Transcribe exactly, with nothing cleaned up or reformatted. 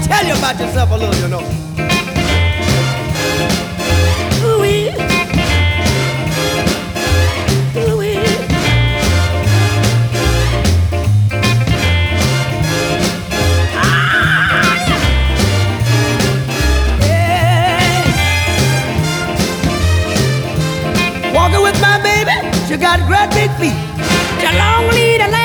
tell you about yourself a little, you know. Ooh-wee. Ooh-wee. Ah, yeah. Walking with my baby, she got great big feet. She long lead and